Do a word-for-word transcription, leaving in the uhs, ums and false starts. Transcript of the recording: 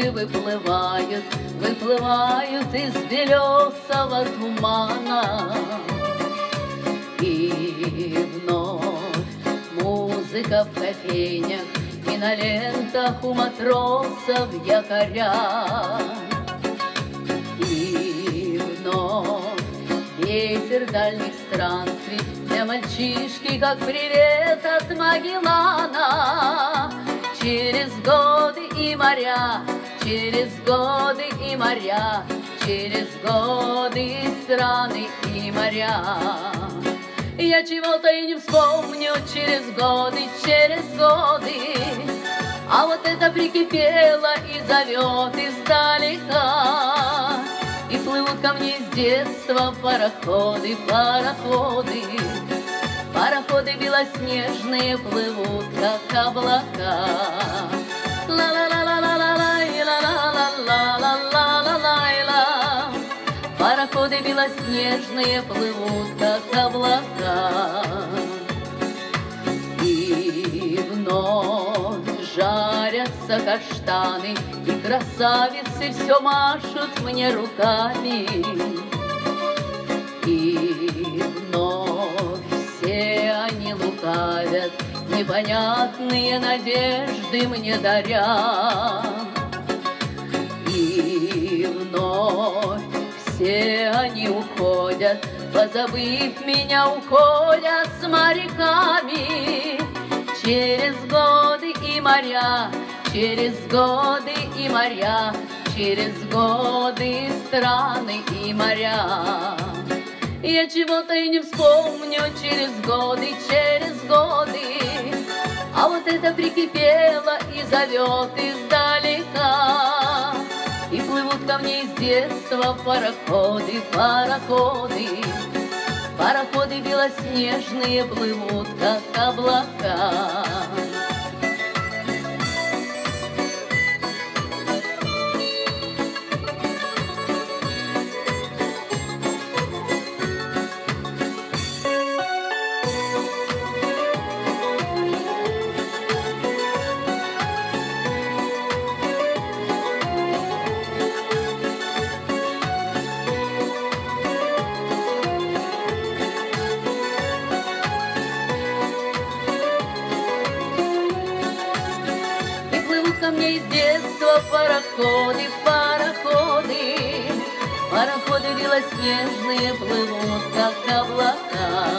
лодки выплывают, выплывают из белесого тумана. И вновь музыка в кофейнях и на лентах у матросов якоря. И вновь ветер дальних странствий для мальчишки, как привет от Магеллана. Через годы и моря, через годы и моря, через годы и страны и моря. Я чего-то и не вспомню через годы, через годы. А вот это прикипело и зовет издалека. И плывут ко мне с детства пароходы, пароходы. Пароходы белоснежные плывут, как облака. Ла-ла-ла-ла-ла-ла-ла-ла-ла-ла-ла-ла-ла. Пароходы белоснежные плывут, как облака. И вновь жарятся каштаны, и красавицы все машут мне руками. И вновь все они лукавят, непонятные надежды мне даря. И вновь все они уходят, позабыв меня, уходят с моряками. Через годы и моря, через годы и моря, через годы страны и моря. Я чего-то и не вспомню через годы, через годы. А вот это прикипело и зовет издалека. И плывут ко мне из детства пароходы, пароходы. Пароходы белоснежные плывут, как облака. Ко мне из детства пароходы, пароходы. Пароходы белоснежные плывут, как облака.